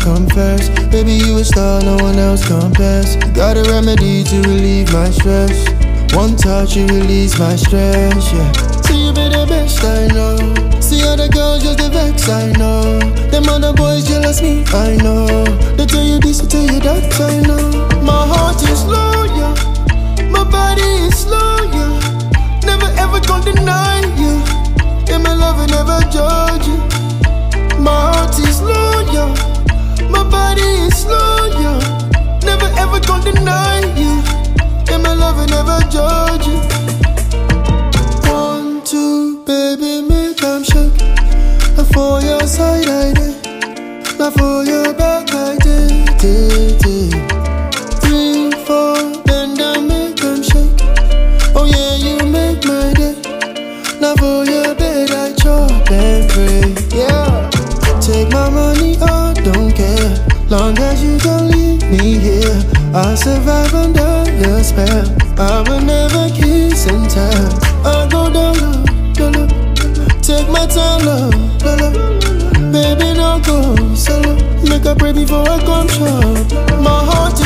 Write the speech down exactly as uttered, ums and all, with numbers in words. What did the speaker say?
come first. Baby, you a star, no one else compares. You got a remedy to relieve my stress. One touch, you release my stress, yeah. See, you be the best, I know. See other girls just the vex, I know. Them other boys jealous me, I know. They tell you this, they tell you that, I know. My heart is loyal, my body is loyal. Never ever gonna deny you. In my love, I never judge you. My heart is loyal, my body is loyal. Never ever gonna deny you. In my love, I never judge you. One, two, baby, make them shake. And for your side, I did. Now for your back, I did, did, did. Three, four, bend down, make them shake. Oh yeah, you make my day. Now for your bed, I chop and pray, yeah. Take my money, I don't care. Long as you don't leave me here, I'll survive under your spell. I will never kiss and tell. I'll go down low, low, low. Take my time, love, low, low. Baby, don't go solo. Make a pray before I come short. My heart